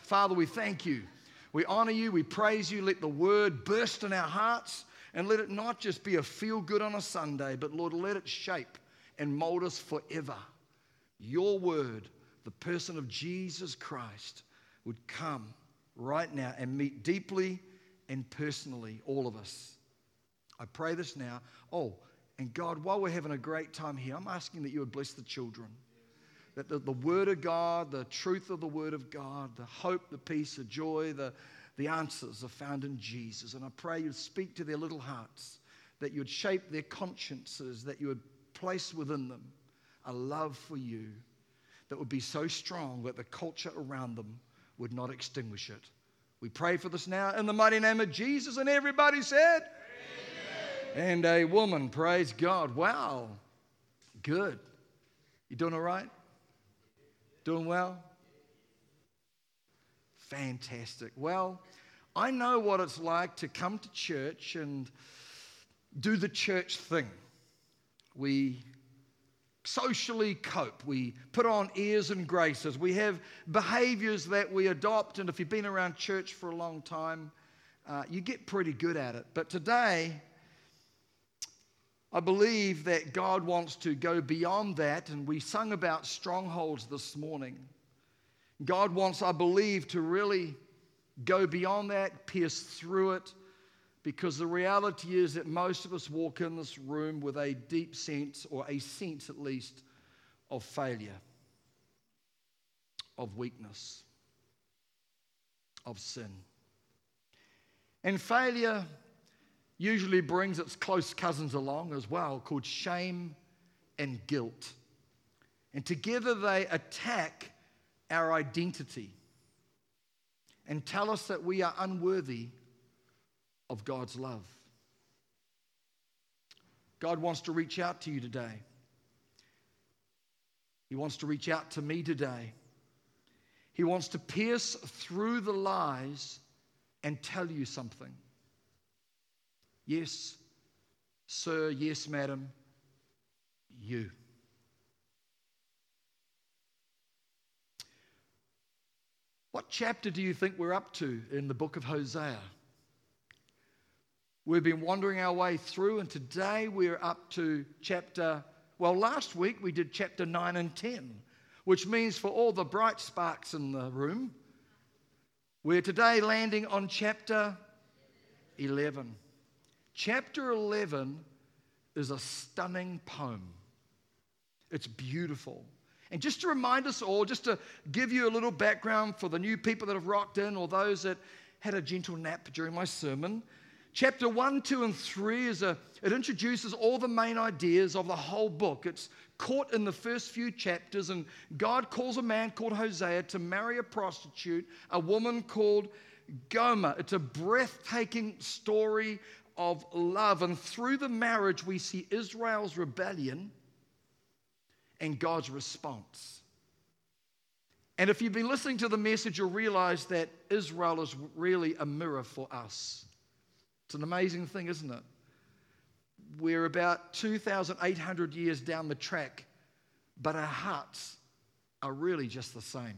Father, we thank you. We honor you. We praise you. Let the word burst in our hearts, and let it not just be a feel-good on a Sunday, but Lord, let it shape and mold us forever. Your word, the person of Jesus Christ, would come right now and meet deeply and personally all of us. I pray this now. Oh, and God, while we're having a great time here, I'm asking that you would bless the children. That the word of God, the truth of the word of God, the hope, the peace, the joy, the answers are found in Jesus. And I pray you'd speak to their little hearts, that you'd shape their consciences, that you would place within them a love for you that would be so strong that the culture around them would not extinguish it. We pray for this now in the mighty name of Jesus, and everybody said, amen. And a woman, praise God. Wow, good. You doing all right? Doing well? Fantastic. Well, I know what it's like to come to church and do the church thing. We socially cope. We put on airs and graces. We have behaviors that we adopt, and if you've been around church for a long time, you get pretty good at it. But today, I believe that God wants to go beyond that, and we sung about strongholds this morning. God wants, I believe, to really go beyond that, pierce through it, because the reality is that most of us walk in this room with a deep sense, or a sense at least, of failure, of weakness, of sin. And failure usually brings its close cousins along as well, called shame and guilt. And together they attack our identity and tell us that we are unworthy of God's love. God wants to reach out to you today. He wants to reach out to me today. He wants to pierce through the lies and tell you something. Yes, sir, yes, madam, you. What chapter do you think we're up to in the book of Hosea? We've been wandering our way through, and today we're up to last week we did chapter 9 and 10, which means for all the bright sparks in the room, we're today landing on chapter 11. Chapter 11 is a stunning poem. It's beautiful. And just to remind us all, just to give you a little background for the new people that have rocked in or those that had a gentle nap during my sermon, chapter 1, 2, and 3 it introduces all the main ideas of the whole book. It's caught in the first few chapters, and God calls a man called Hosea to marry a prostitute, a woman called Gomer. It's a breathtaking story of love, and through the marriage we see Israel's rebellion and God's response. And if you've been listening to the message, you'll realize that Israel is really a mirror for us. It's an amazing thing, isn't it? We're about 2,800 years down the track, but our hearts are really just the same.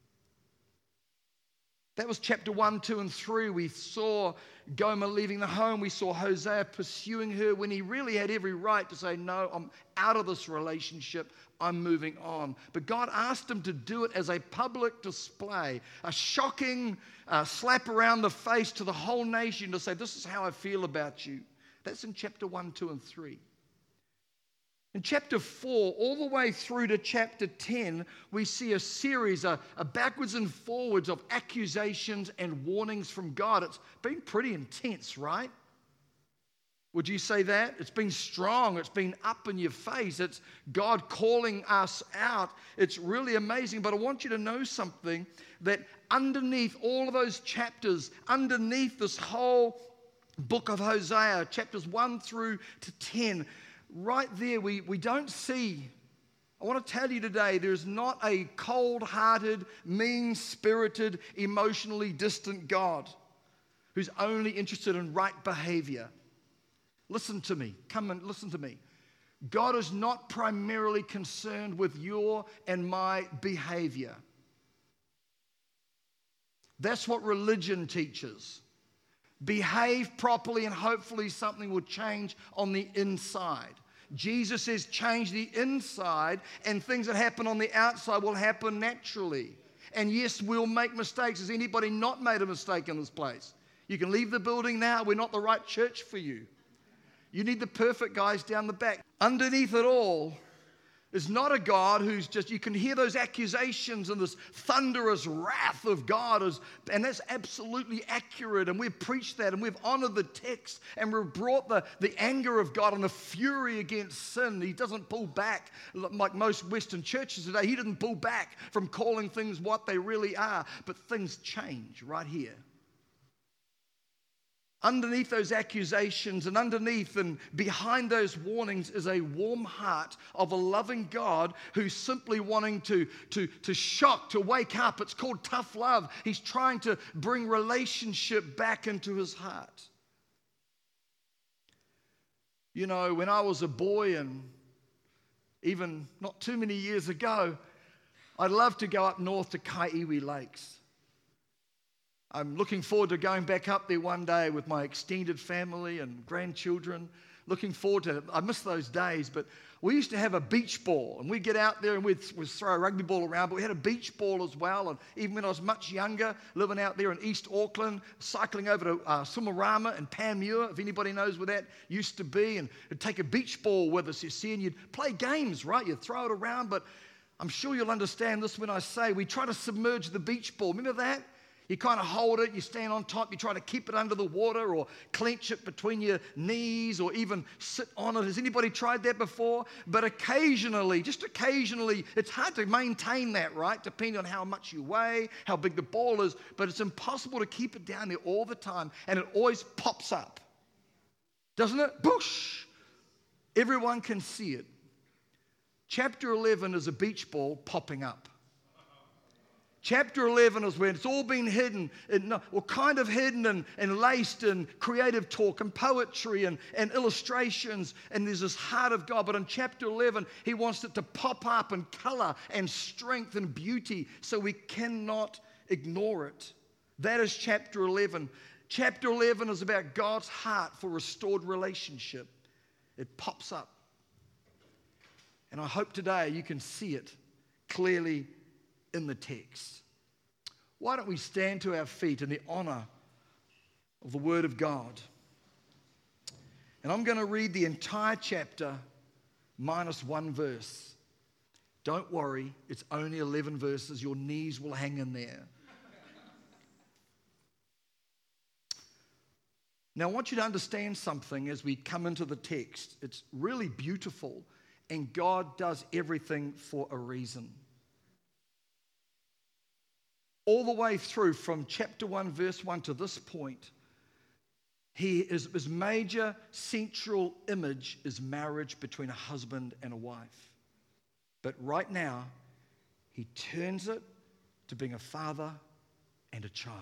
That was chapter 1, 2, and 3. We saw Gomer leaving the home. We saw Hosea pursuing her when he really had every right to say, no, I'm out of this relationship. I'm moving on. But God asked him to do it as a public display, a shocking slap around the face to the whole nation to say, this is how I feel about you. That's in chapter 1, 2, and 3. In chapter 4, all the way through to chapter 10, we see a series, a backwards and forwards of accusations and warnings from God. It's been pretty intense, right? Would you say that? It's been strong. It's been up in your face. It's God calling us out. It's really amazing. But I want you to know something, that underneath all of those chapters, underneath this whole book of Hosea, chapters 1 through to 10, right there, we don't see. I want to tell you today, there's not a cold-hearted, mean-spirited, emotionally distant God who's only interested in right behavior. Listen to me. Come and listen to me. God is not primarily concerned with your and my behavior. That's what religion teaches. Behave properly and hopefully something will change on the inside. Jesus says change the inside and things that happen on the outside will happen naturally. And yes, we'll make mistakes. Has anybody not made a mistake in this place? You can leave the building now. We're not the right church for you. You need the perfect guys down the back. Underneath it all is not a God who's just, you can hear those accusations and this thunderous wrath of God, and that's absolutely accurate, and we've preached that, and we've honored the text, and we've brought the anger of God and the fury against sin. He doesn't pull back like most Western churches today. He didn't pull back from calling things what they really are, but things change right here. Underneath those accusations and underneath and behind those warnings is a warm heart of a loving God who's simply wanting to shock, to wake up. It's called tough love. He's trying to bring relationship back into his heart. You know, when I was a boy, and even not too many years ago, I'd love to go up north to Kaiiwi Lakes. I'm looking forward to going back up there one day with my extended family and grandchildren. Looking forward to it. I miss those days, but we used to have a beach ball, and we'd get out there and we'd throw a rugby ball around, but we had a beach ball as well. And even when I was much younger, living out there in East Auckland, cycling over to Sumarama and Panmure, if anybody knows where that used to be, and it'd take a beach ball with us, you see, and you'd play games, right? You'd throw it around, but I'm sure you'll understand this when I say we try to submerge the beach ball. Remember that? You kind of hold it, you stand on top, you try to keep it under the water or clench it between your knees or even sit on it. Has anybody tried that before? But occasionally, just occasionally, it's hard to maintain that, right? Depending on how much you weigh, how big the ball is, but it's impossible to keep it down there all the time, and it always pops up. Doesn't it? Boosh! Everyone can see it. Chapter 11 is a beach ball popping up. Chapter 11 is when it's all been hidden, or kind of hidden and laced in creative talk and poetry and illustrations, and there's this heart of God. But in chapter 11, he wants it to pop up in color and strength and beauty, so we cannot ignore it. That is chapter 11. Chapter 11 is about God's heart for restored relationship. It pops up. And I hope today you can see it clearly in the text. Why don't we stand to our feet in the honor of the Word of God? And I'm going to read the entire chapter minus one verse. Don't worry, it's only 11 verses. Your knees will hang in there. Now, I want you to understand something as we come into the text. It's really beautiful, and God does everything for a reason. All the way through from chapter 1, verse 1 to this point, his major central image is marriage between a husband and a wife. But right now, he turns it to being a father and a child.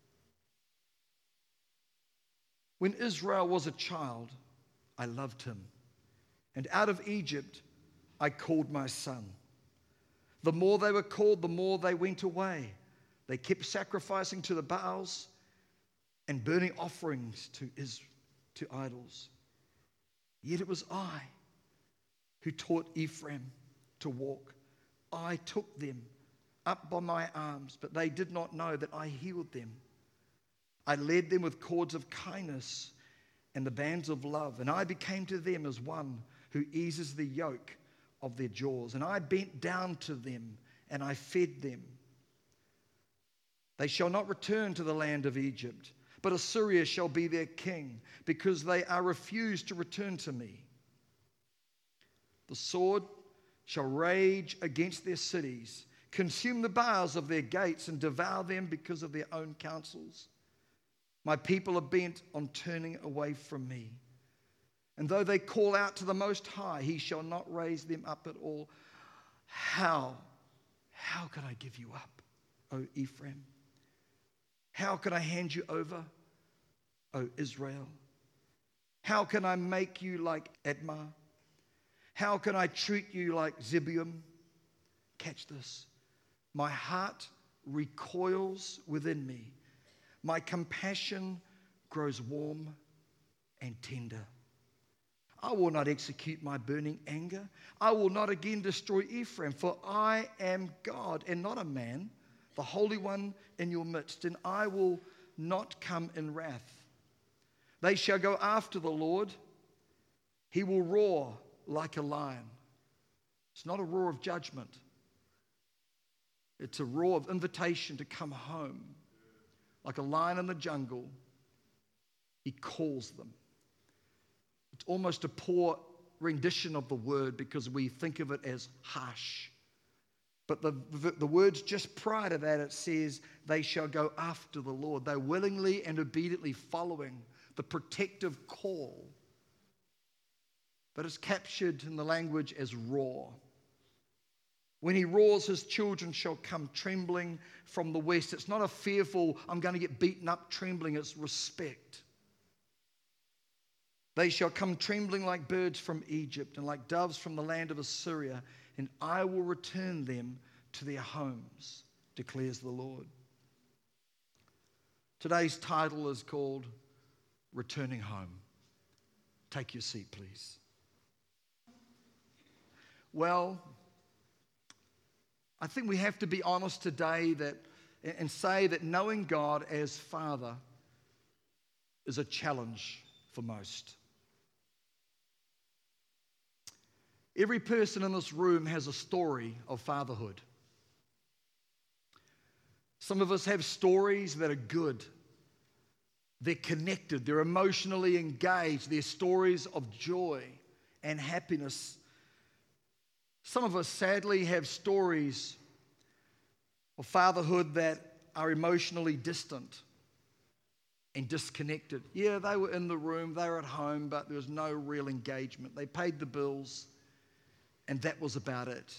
When Israel was a child, I loved him. And out of Egypt, I called my son. The more they were called, the more they went away. They kept sacrificing to the Baals and burning offerings to idols. Yet it was I who taught Ephraim to walk. I took them up by my arms, but they did not know that I healed them. I led them with cords of kindness and the bands of love, and I became to them as one who eases the yoke of their jaws. And I bent down to them, and I fed them. They shall not return to the land of Egypt, but Assyria shall be their king, because they are refused to return to me. The sword shall rage against their cities, consume the bars of their gates, and devour them because of their own counsels. My people are bent on turning away from me. And though they call out to the Most High, he shall not raise them up at all. How could I give you up, O Ephraim? How can I hand you over, O Israel? How can I make you like Admah? How can I treat you like Zebulun? Catch this. My heart recoils within me. My compassion grows warm and tender. I will not execute my burning anger. I will not again destroy Ephraim, for I am God and not a man, the Holy One in your midst, and I will not come in wrath. They shall go after the Lord. He will roar like a lion. It's not a roar of judgment. It's a roar of invitation to come home. Like a lion in the jungle, he calls them. It's almost a poor rendition of the word because we think of it as harsh. But the words just prior to that, it says, they shall go after the Lord. They're willingly and obediently following the protective call. But it's captured in the language as roar. When he roars, his children shall come trembling from the west. It's not a fearful, I'm going to get beaten up trembling. It's respect. They shall come trembling like birds from Egypt and like doves from the land of Assyria, and I will return them to their homes, declares the Lord. Today's title is called Returning Home. Take your seat, please. Well, I think we have to be honest today and say that knowing God as Father is a challenge for most. Every person in this room has a story of fatherhood. Some of us have stories that are good. They're connected. They're emotionally engaged. They're stories of joy and happiness. Some of us sadly have stories of fatherhood that are emotionally distant and disconnected. Yeah, they were in the room, they were at home, but there was no real engagement. They paid the bills, and that was about it.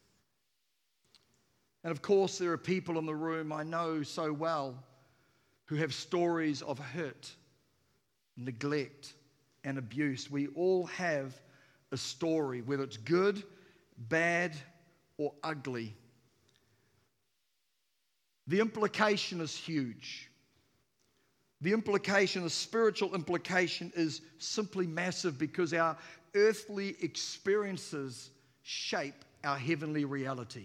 And of course, there are people in the room I know so well who have stories of hurt, neglect, and abuse. We all have a story, whether it's good, bad, or ugly. The implication is huge. The spiritual implication is simply massive because our earthly experiences shape our heavenly reality.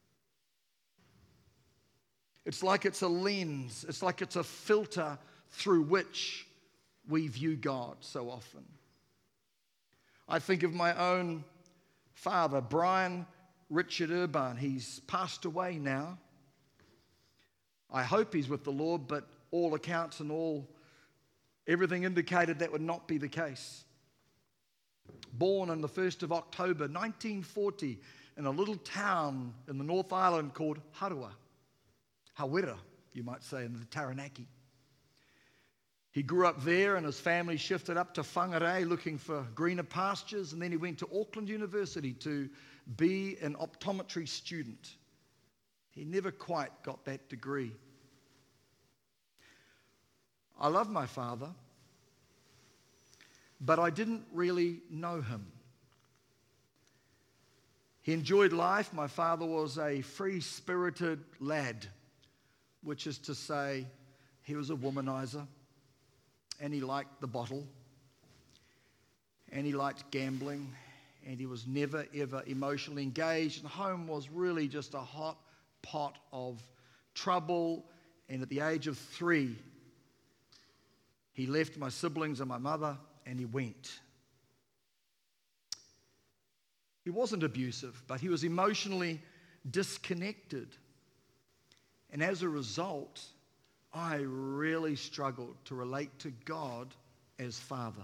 It's like it's a lens. It's like it's a filter through which we view God so often. I think of my own father, Brian Richard Urban. He's passed away now. I hope he's with the Lord, but all accounts and everything indicated that would not be the case. Born on the 1st of October 1940 in a little town in the North Island called Hawera, you might say, in the Taranaki. He grew up there and his family shifted up to Whangarei looking for greener pastures, and then he went to Auckland University to be an optometry student. He never quite got that degree. I love my father, but I didn't really know him. He enjoyed life. My father was a free-spirited lad, which is to say he was a womanizer, and he liked the bottle, and he liked gambling, and he was never, ever emotionally engaged, and home was really just a hot pot of trouble. And at the age of 3, he left my siblings and my mother, and he went. He wasn't abusive, but he was emotionally disconnected. And as a result, I really struggled to relate to God as Father.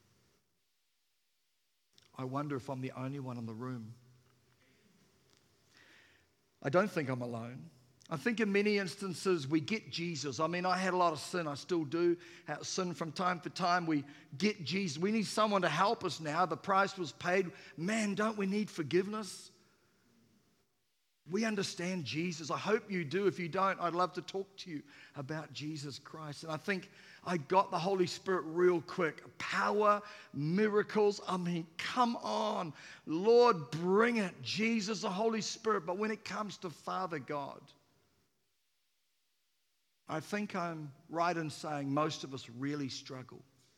I wonder if I'm the only one in the room. I don't think I'm alone. I think in many instances we get Jesus. I mean, I had a lot of sin. I still do have sin from time to time. We get Jesus. We need someone to help us now. The price was paid. Man, don't we need forgiveness? We understand Jesus. I hope you do. If you don't, I'd love to talk to you about Jesus Christ. And I think I got the Holy Spirit real quick. Power, miracles. I mean, come on. Lord, bring it. Jesus, the Holy Spirit. But when it comes to Father God, I think I'm right in saying most of us really struggle.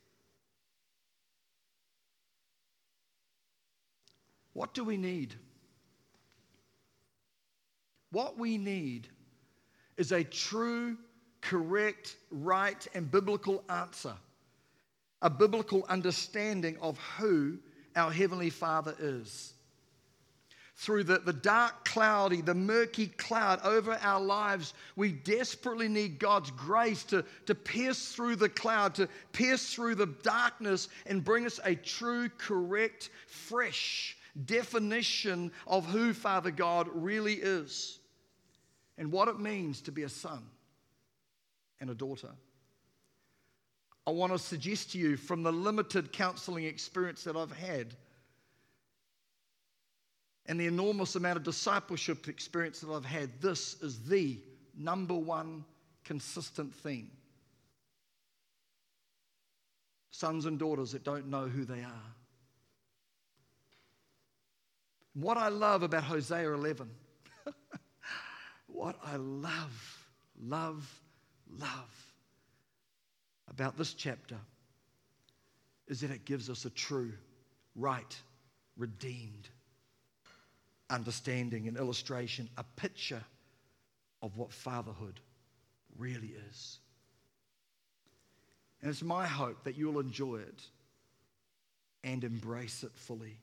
What do we need? What we need is a true, correct, right, and biblical answer. A biblical understanding of who our Heavenly Father is. Through the dark, cloudy, the murky cloud over our lives, we desperately need God's grace to pierce through the cloud, to pierce through the darkness and bring us a true, correct, fresh definition of who Father God really is and what it means to be a son and a daughter. I want to suggest to you from the limited counseling experience that I've had and the enormous amount of discipleship experience that I've had, this is the number one consistent theme. Sons and daughters that don't know who they are. What I love about Hosea 11, what I love about this chapter is that it gives us a true, right, redeemed understanding and illustration, a picture of what fatherhood really is. And it's my hope that you'll enjoy it and embrace it fully.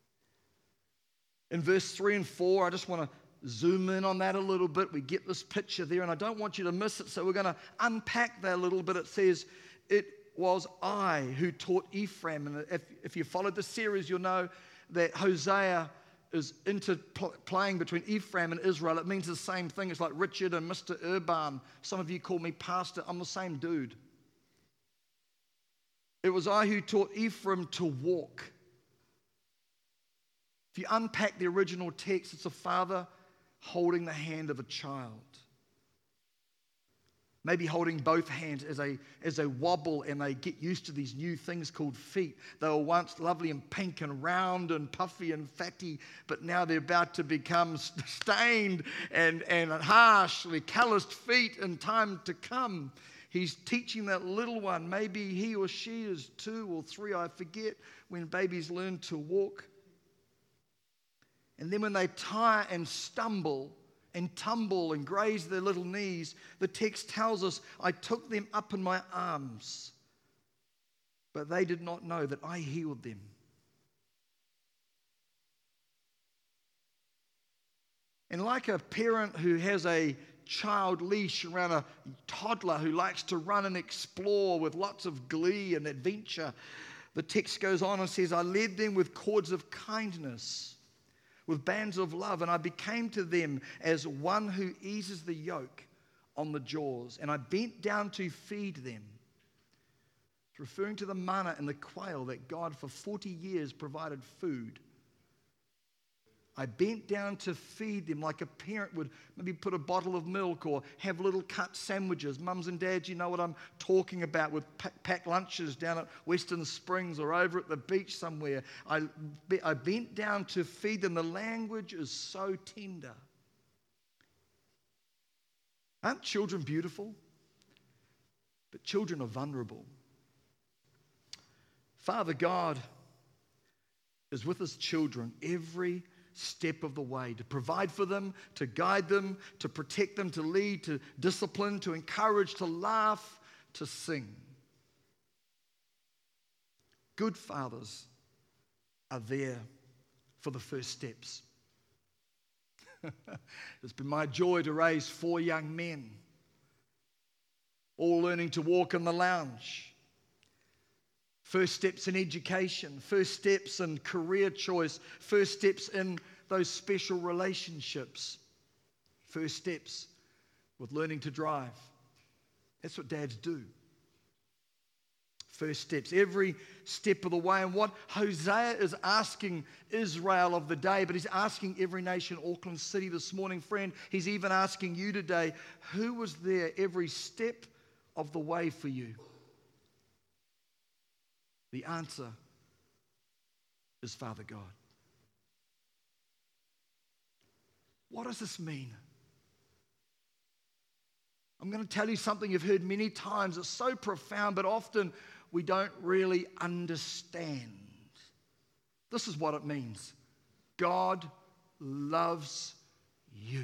In verse 3 and 4, I just want to zoom in on that a little bit. We get this picture there, and I don't want you to miss it, so we're going to unpack that a little bit. It says, it was I who taught Ephraim. And if you followed the series, you'll know that Hosea is interplaying between Ephraim and Israel. It means the same thing. It's like Richard and Mr. Urban. Some of you call me pastor. I'm the same dude. It was I who taught Ephraim to walk. If you unpack the original text, it's a father holding the hand of a child. Maybe holding both hands as they wobble and they get used to these new things called feet. They were once lovely and pink and round and puffy and fatty, but now they're about to become stained and harshly calloused feet in time to come. He's teaching that little one. Maybe he or she is 2 or 3, I forget, when babies learn to walk. And then when they tire and stumble and tumble and graze their little knees, the text tells us, I took them up in my arms, but they did not know that I healed them. And like a parent who has a child leash around a toddler who likes to run and explore with lots of glee and adventure, the text goes on and says, I led them with cords of kindness, with bands of love, and I became to them as one who eases the yoke on the jaws, and I bent down to feed them. It's referring to the manna and the quail that God for 40 years provided food. I bent down to feed them like a parent would maybe put a bottle of milk or have little cut sandwiches. Mums and dads, you know what I'm talking about, with packed lunches down at Western Springs or over at the beach somewhere. I bent down to feed them. The language is so tender. Aren't children beautiful? But children are vulnerable. Father God is with his children every step of the way, to provide for them, to guide them, to protect them, to lead, to discipline, to encourage, to laugh, to sing. Good fathers are there for the first steps. It's been my joy to raise 4 young men, all learning to walk in the lounge. First steps in education, first steps in career choice, first steps in those special relationships, first steps with learning to drive. That's what dads do. First steps, every step of the way. And what Hosea is asking Israel of the day, but he's asking every nation, Auckland City this morning, friend, he's even asking you today, who was there every step of the way for you? The answer is Father God. What does this mean? I'm going to tell you something you've heard many times. It's so profound, but often we don't really understand. This is what it means. God loves you.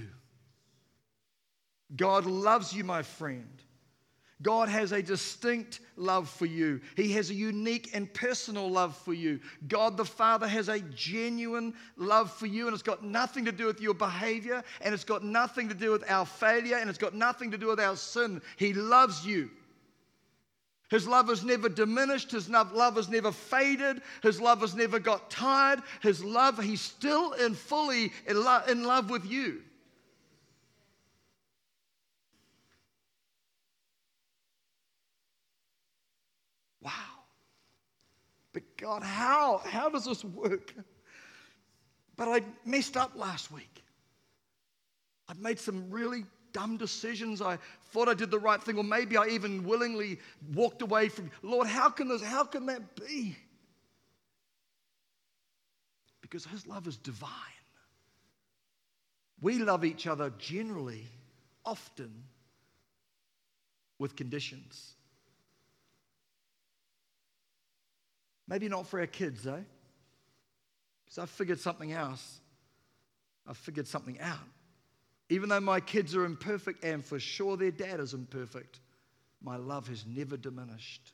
God loves you, my friend. God has a distinct love for you. He has a unique and personal love for you. God the Father has a genuine love for you, and it's got nothing to do with your behavior, and it's got nothing to do with our failure, and it's got nothing to do with our sin. He loves you. His love has never diminished. His love has never faded. His love has never got tired. His love, he's still and fully in love with you. Wow. But God, how does this work? But I messed up last week. I'd made some really dumb decisions. I thought I did the right thing, or maybe I even willingly walked away from, Lord, how can that be? Because his love is divine. We love each other generally, often, with conditions. Maybe not for our kids, though. Because I've figured something else. I've figured something out. Even though my kids are imperfect, and for sure their dad is imperfect, my love has never diminished.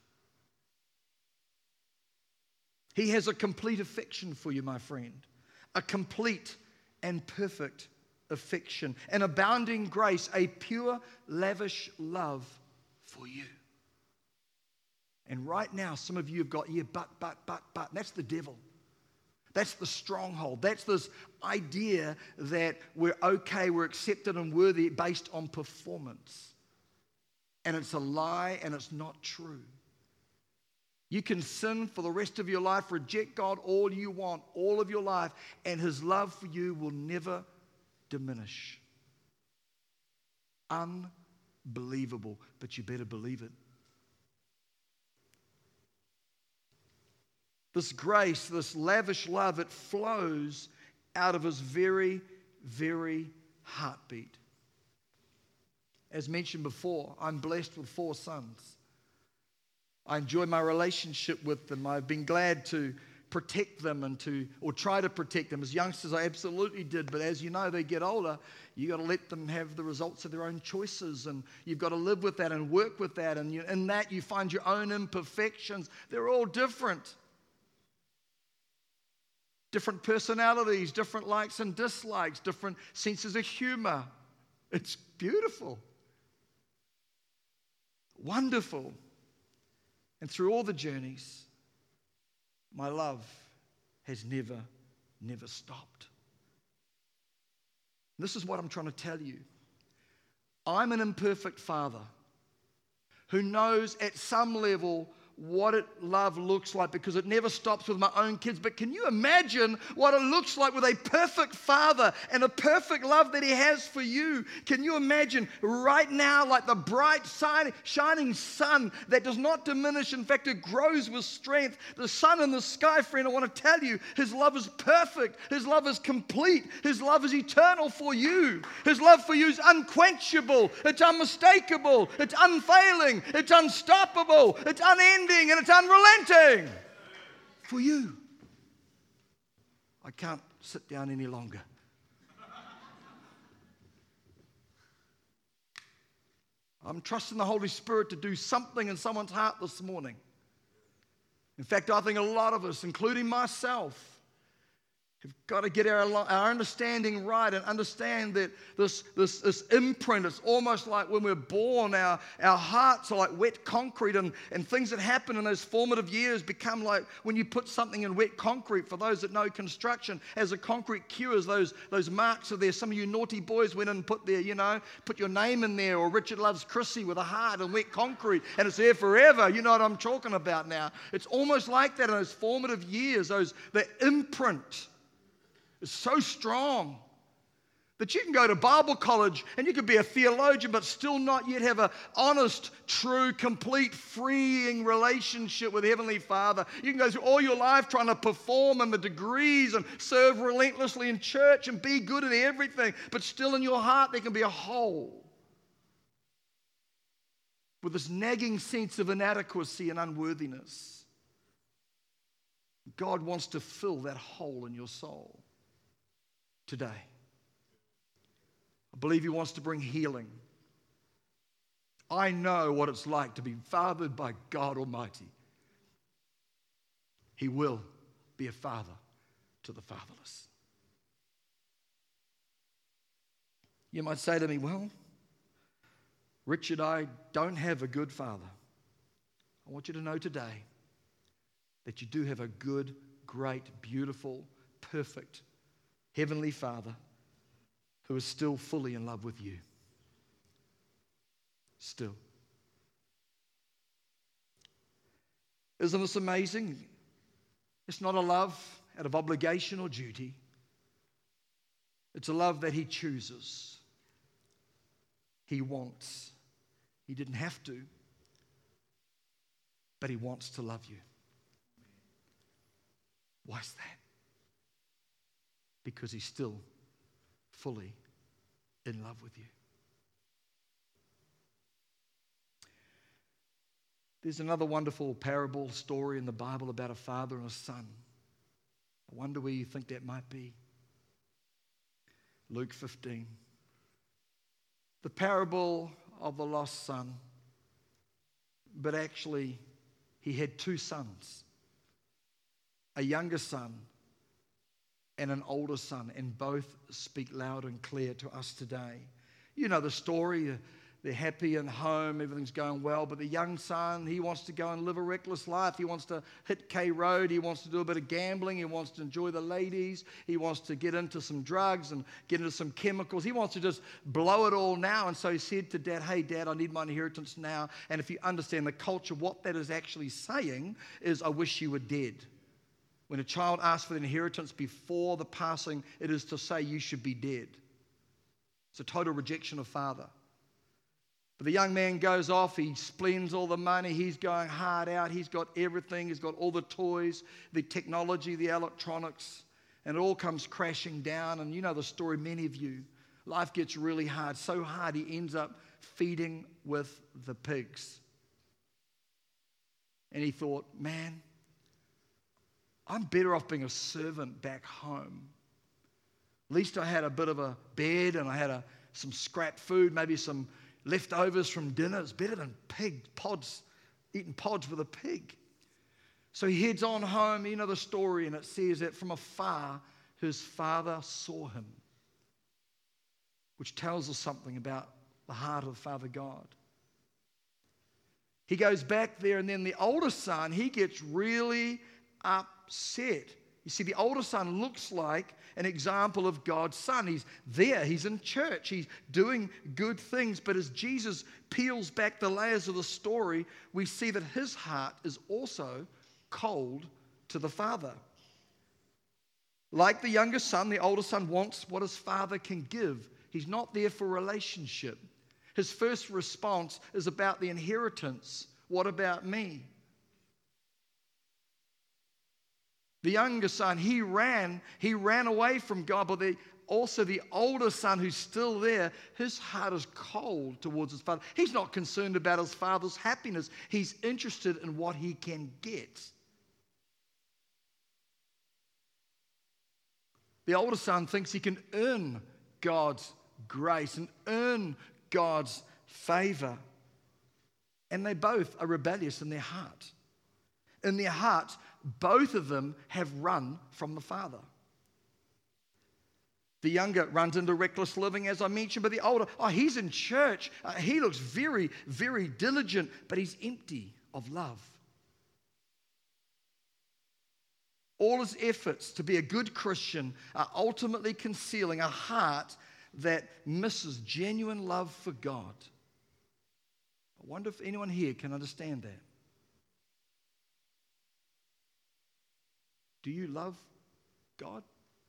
He has a complete affection for you, my friend. A complete and perfect affection. An abounding grace, a pure, lavish love for you. And right now, some of you have got, but. And that's the devil. That's the stronghold. That's this idea that we're okay, we're accepted and worthy based on performance. And it's a lie, and it's not true. You can sin for the rest of your life, reject God all you want, all of your life, and his love for you will never diminish. Unbelievable, but you better believe it. This grace, this lavish love, it flows out of his very, very heartbeat. As mentioned before, I'm blessed with 4 sons. I enjoy my relationship with them. I've been glad to protect them or try to protect them. As youngsters, I absolutely did. But as you know, they get older, you got to let them have the results of their own choices, and you've got to live with that and work with that. And in that, you find your own imperfections. They're all different. Different personalities, different likes and dislikes, different senses of humor. It's beautiful. Wonderful. And through all the journeys, my love has never stopped. And this is what I'm trying to tell you. I'm an imperfect father who knows at some level what love looks like, because it never stops with my own kids. But can you imagine what it looks like with a perfect father and a perfect love that he has for you? Can you imagine right now, like the bright shining sun that does not diminish, in fact it grows with strength, the sun in the sky, friend? I want to tell you, his love is perfect, his love is complete, his love is eternal for you. His love for you is unquenchable, it's unmistakable, it's unfailing, it's unstoppable, it's unending, and it's unrelenting for you. I can't sit down any longer. I'm trusting the Holy Spirit to do something in someone's heart this morning. In fact, I think a lot of us, including myself, have got to get our understanding right and understand that this imprint, it's almost like when we're born, our hearts are like wet concrete, and things that happen in those formative years become like when you put something in wet concrete. For those that know construction, as the concrete cures, those marks are there. Some of you naughty boys went in and put your name in there, or Richard Loves Chrissy with a heart and wet concrete, and it's there forever. You know what I'm talking about now. It's almost like that in those formative years, the imprint is so strong that you can go to Bible college and you could be a theologian but still not yet have an honest, true, complete, freeing relationship with Heavenly Father. You can go through all your life trying to perform in the degrees and serve relentlessly in church and be good at everything, but still in your heart there can be a hole. with this nagging sense of inadequacy and unworthiness. God wants to fill that hole in your soul today. I believe He wants to bring healing. I know what it's like to be fathered by God Almighty. He will be a father to the fatherless. You might say to me, well, Richard, I don't have a good father. I want you to know today that you do have a good, great, beautiful, perfect, heavenly Father who is still fully in love with you. Still. Isn't this amazing? It's not a love out of obligation or duty. It's a love that He chooses. He wants. He didn't have to, but He wants to love you. Why is that? Because He's still fully in love with you. There's another wonderful parable story in the Bible about a father and a son. I wonder where you think that might be. Luke 15. The parable of the lost son. But actually, he had two sons. A younger son and an older son. And both speak loud and clear to us today. You know the story. They're happy and home, everything's going well, but the young son, he wants to go and live a reckless life. He wants to hit K Road, he wants to do a bit of gambling, he wants to enjoy the ladies, he wants to get into some drugs and get into some chemicals. He wants to just blow it all now. And so he said to Dad, hey Dad, I need my inheritance now. And if you understand the culture, what that is actually saying is, I wish you were dead. When a child asks for the inheritance before the passing, it is to say you should be dead. It's a total rejection of father. But the young man goes off, he spends all the money, he's going hard out, he's got everything, he's got all the toys, the technology, the electronics, and it all comes crashing down. And you know the story, many of you. Life gets really hard, so hard he ends up feeding with the pigs. And he thought, man, I'm better off being a servant back home. At least I had a bit of a bed and I had some scrap food, maybe some leftovers from dinner. It's better than eating pods with a pig. So he heads on home. You know the story, and it says that from afar his father saw him, which tells us something about the heart of Father God. He goes back there, and then the older son, he gets really upset. You see, the older son looks like an example of God's son. He's there, he's in church, he's doing good things. But as Jesus peels back the layers of the story, we see that his heart is also cold to the Father. Like the younger son, the older son wants what his father can give. He's not there for relationship. His first response is about the inheritance. What about me? The younger son, he ran away from God, but also the older son who's still there, his heart is cold towards his father. He's not concerned about his father's happiness. He's interested in what he can get. The older son thinks he can earn God's grace and earn God's favor. And they both are rebellious in their heart. In their hearts, both of them have run from the Father. The younger runs into reckless living, as I mentioned, but the older, he's in church. He looks very, very diligent, but he's empty of love. All his efforts to be a good Christian are ultimately concealing a heart that misses genuine love for God. I wonder if anyone here can understand that. Do you love God?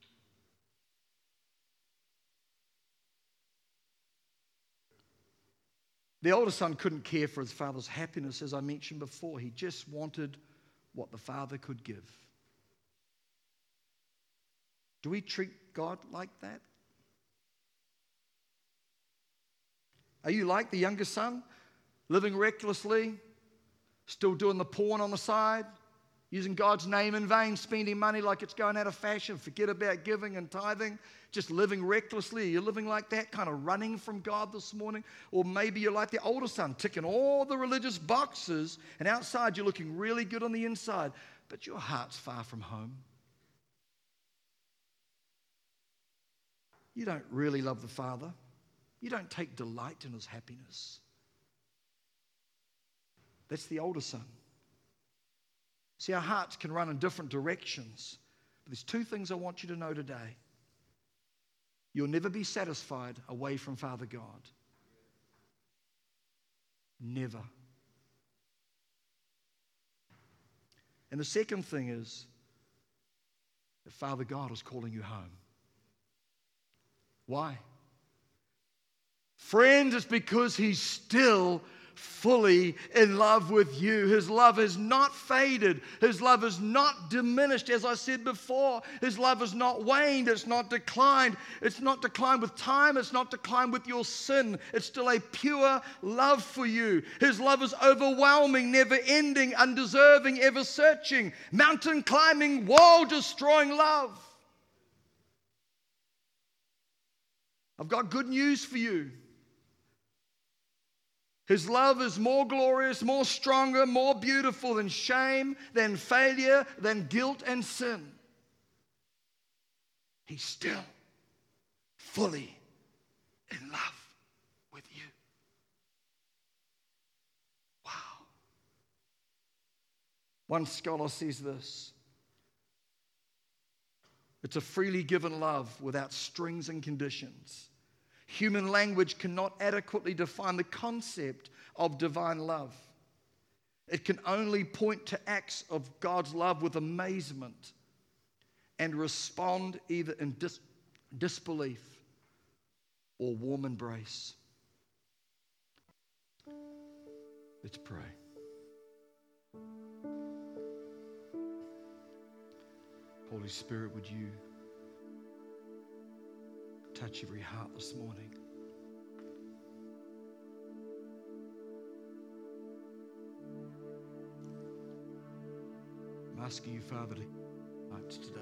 The older son couldn't care for his father's happiness, as I mentioned before. He just wanted what the Father could give. Do we treat God like that? Are you like the younger son? living recklessly, still doing the porn on the side, using God's name in vain, spending money like it's going out of fashion, forget about giving and tithing, just living recklessly. You're living like that, kind of running from God this morning. Or maybe you're like the older son, ticking all the religious boxes, and outside you're looking really good on the inside, but your heart's far from home. You don't really love the Father. You don't take delight in His happiness. That's the older son. See, our hearts can run in different directions. But there's two things I want you to know today. You'll never be satisfied away from Father God. Never. And the second thing is that Father God is calling you home. Why? Friends, it's because He's still fully in love with you. His love has not faded. His love is not diminished. As I said before, His love is not waned. It's not declined. It's not declined with time. It's not declined with your sin. It's still a pure love for you. His love is overwhelming, never ending, undeserving, ever searching, mountain climbing, wall destroying love. I've got good news for you. His love is more glorious, more stronger, more beautiful than shame, than failure, than guilt and sin. He's still fully in love with you. Wow. One scholar says this: it's a freely given love without strings and conditions. Human language cannot adequately define the concept of divine love. It can only point to acts of God's love with amazement and respond either in disbelief or warm embrace. Let's pray. Holy Spirit, would you touch every heart this morning? I'm asking you, Father, to hearts today.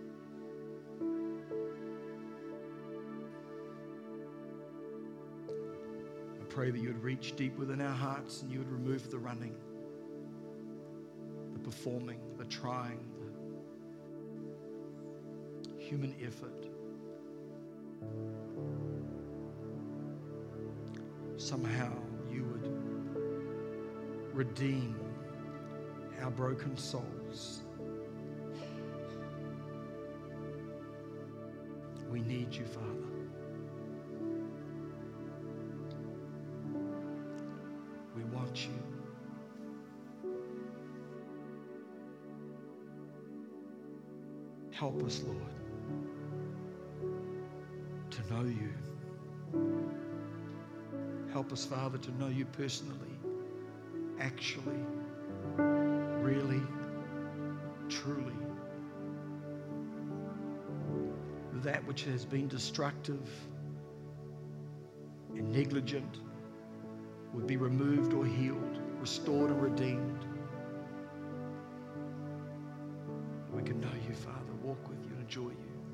I pray that you would reach deep within our hearts and you would remove the running, the performing, the trying, the human effort. Somehow you would redeem our broken souls. We need you, Father. We want you. Help us, Lord, to know you. Help us, Father, to know you personally, actually, really, truly. That which has been destructive and negligent would be removed or healed, restored or redeemed. We can know you, Father, walk with you, and enjoy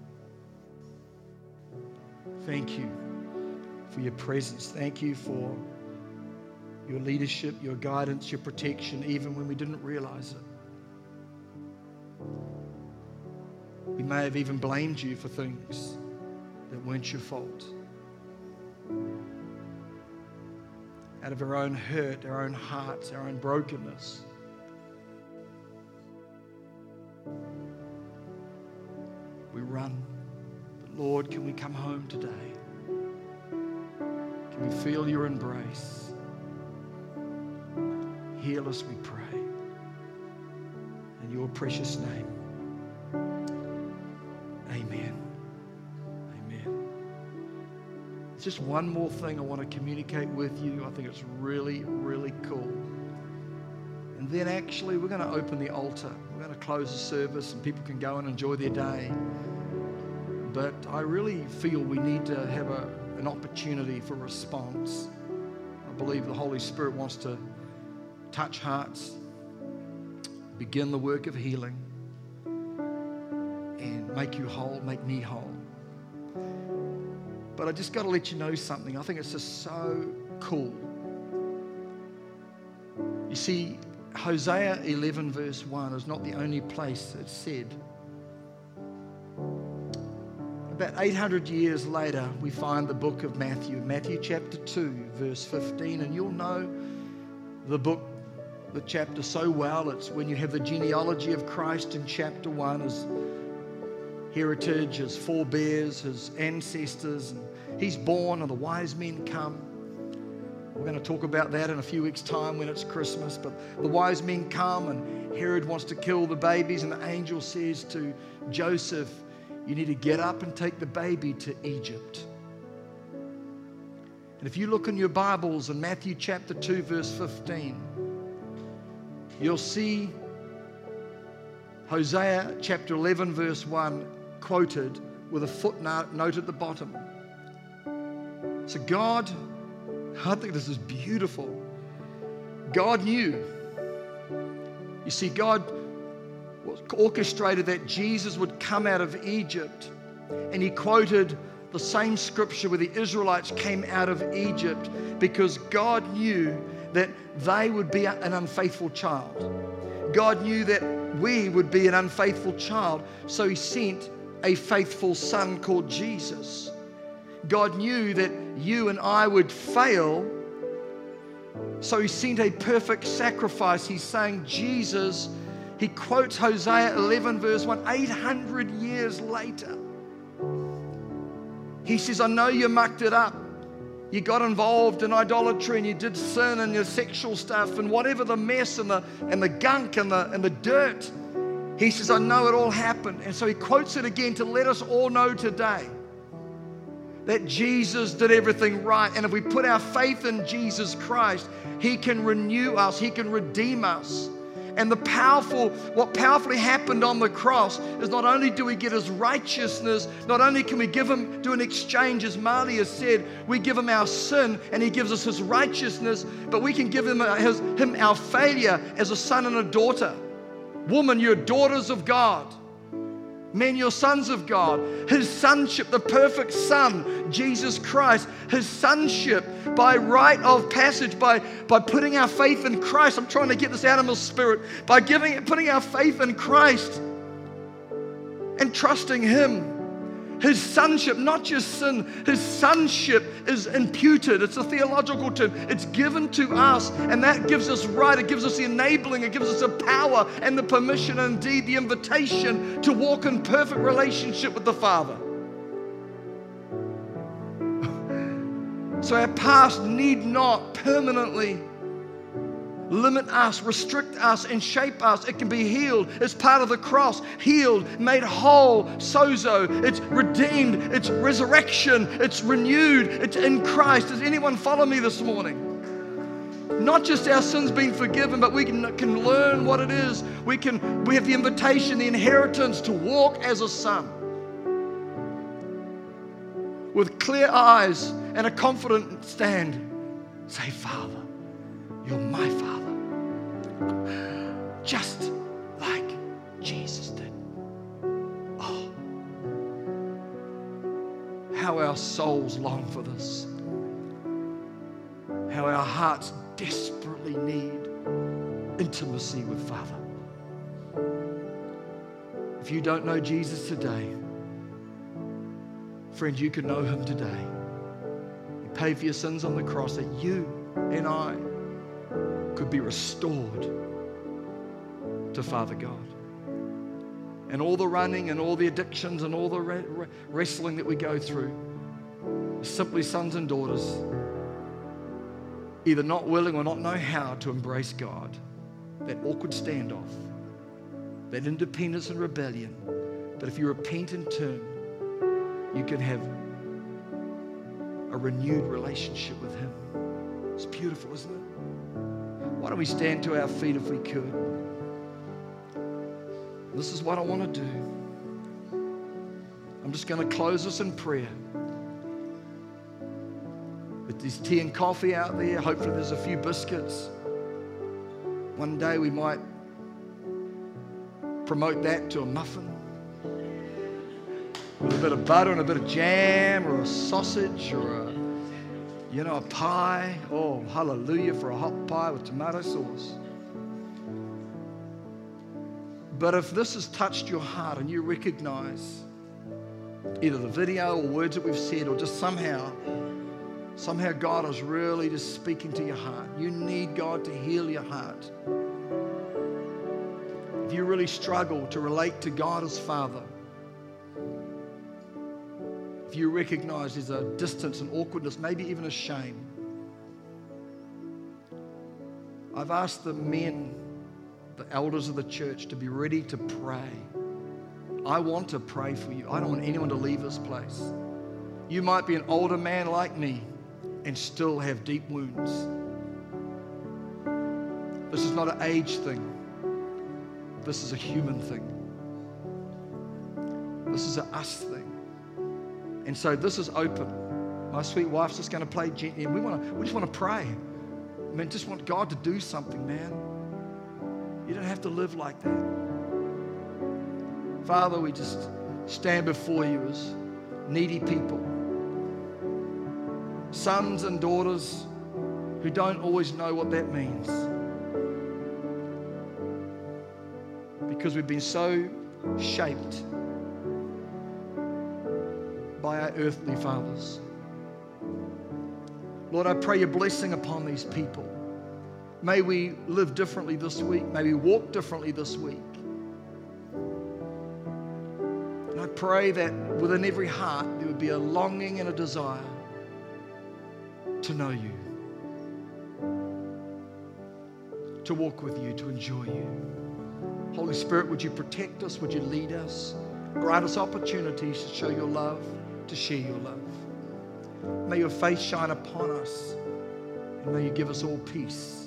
you. Thank you for your presence. Thank you for your leadership, your guidance, your protection, even when we didn't realize it. We may have even blamed you for things that weren't your fault. Out of our own hurt, our own hearts, our own brokenness. We run. But Lord, can we come home today? Can we feel your embrace? Heal us, we pray. In your precious name. Amen. Amen. It's just one more thing I want to communicate with you. I think it's really, really cool. And then actually we're going to open the altar. We're going to close the service and people can go and enjoy their day. But I really feel we need to have an opportunity for response believe the Holy Spirit wants to touch hearts, begin the work of healing, and make you whole, make me whole. But I just got to let you know something. I think it's just so cool. You see, Hosea 11 verse 1 is not the only place it's said. About 800 years later, we find the book of Matthew, Matthew chapter 2, verse 15, and you'll know the chapter so well. It's when you have the genealogy of Christ in chapter 1, his heritage, his forebears, his ancestors, and he's born and the wise men come. We're going to talk about that in a few weeks' time when it's Christmas, but the wise men come and Herod wants to kill the babies, and the angel says to Joseph, you need to get up and take the baby to Egypt. And if you look in your Bibles in Matthew chapter 2, verse 15, you'll see Hosea chapter 11, verse 1 quoted with a footnote at the bottom. So God, I think this is beautiful. God knew. You see, God orchestrated that Jesus would come out of Egypt, and he quoted the same scripture where the Israelites came out of Egypt because God knew that they would be an unfaithful child. God knew that we would be an unfaithful child, so he sent a faithful son called Jesus. God knew that you and I would fail, so he sent a perfect sacrifice. He's saying Jesus, he quotes Hosea 11 verse 1, 800 years later. He says, I know you mucked it up. You got involved in idolatry and you did sin and your sexual stuff and whatever the mess and the gunk and the dirt. He says, I know it all happened. And so he quotes it again to let us all know today that Jesus did everything right. And if we put our faith in Jesus Christ, he can renew us, he can redeem us. And what powerfully happened on the cross is not only do we get his righteousness, not only can we do an exchange, as Marley has said, we give him our sin and he gives us his righteousness, but we can give him our failure as a son and a daughter. Woman, you're daughters of God. Men, you're sons of God. His sonship, the perfect son, Jesus Christ, his sonship by rite of passage, by putting our faith in Christ. I'm trying to get this out of my spirit. By putting our faith in Christ and trusting him. His sonship, not just sin, his sonship is imputed. It's a theological term. It's given to us, and that gives us right. It gives us the enabling. It gives us the power and the permission, and indeed the invitation to walk in perfect relationship with the Father. So our past need not permanently limit us, restrict us, and shape us. It can be healed. It's part of the cross. Healed, made whole, sozo. It's redeemed. It's resurrection. It's renewed. It's in Christ. Does anyone follow me this morning? Not just our sins being forgiven, but we can learn what it is. We have the invitation, the inheritance to walk as a son. With clear eyes and a confident stand. Say, Father, you're my Father. Just like Jesus did. Oh, how our souls long for this. How our hearts desperately need intimacy with Father. If you don't know Jesus today, friend, you can know him today. He paid for your sins on the cross that you and I could be restored to Father God. And all the running and all the addictions and all the wrestling that we go through is simply sons and daughters either not willing or not know how to embrace God. That awkward standoff, that independence and rebellion. But if you repent and turn, you can have a renewed relationship with him. It's beautiful, isn't it? Why don't we stand to our feet if we could? This is what I want to do. I'm just going to close this in prayer. But there's tea and coffee out there. Hopefully there's a few biscuits. One day we might promote that to a muffin with a bit of butter and a bit of jam, or a sausage, or a pie. Oh, hallelujah for a hot pie with tomato sauce. But if this has touched your heart and you recognize either the video or words that we've said, or just somehow God is really just speaking to your heart, you need God to heal your heart. If you really struggle to relate to God as Father, if you recognize there's a distance and awkwardness, maybe even a shame, I've asked the men, the elders of the church, to be ready to pray. I want to pray for you. I don't want anyone to leave this place. You might be an older man like me and still have deep wounds. This is not an age thing. This is a human thing. This is an us thing. And so this is open. My sweet wife's just going to play gently, and we just want to pray. I mean, just want God to do something, man. You don't have to live like that. Father, we just stand before you as needy people, sons and daughters who don't always know what that means, because we've been so shaped by our earthly fathers. Lord, I pray your blessing upon these people. May we live differently this week. May we walk differently this week. And I pray that within every heart there would be a longing and a desire to know you, to walk with you, to enjoy you. Holy Spirit, would you protect us? Would you lead us? Grant us opportunities to show your love, to share your love. May your face shine upon us, and may you give us all peace.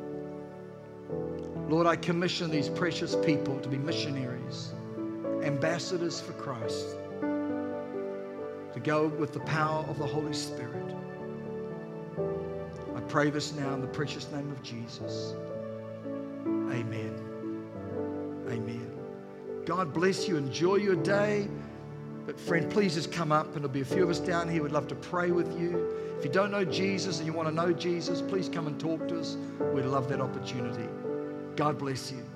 Lord, I commission these precious people to be missionaries, ambassadors for Christ, to go with the power of the Holy Spirit. I pray this now in the precious name of Jesus. Amen. Amen. God bless you. Enjoy your day. But friend, please just come up, and there'll be a few of us down here. We'd love to pray with you. If you don't know Jesus and you want to know Jesus, please come and talk to us. We'd love that opportunity. God bless you.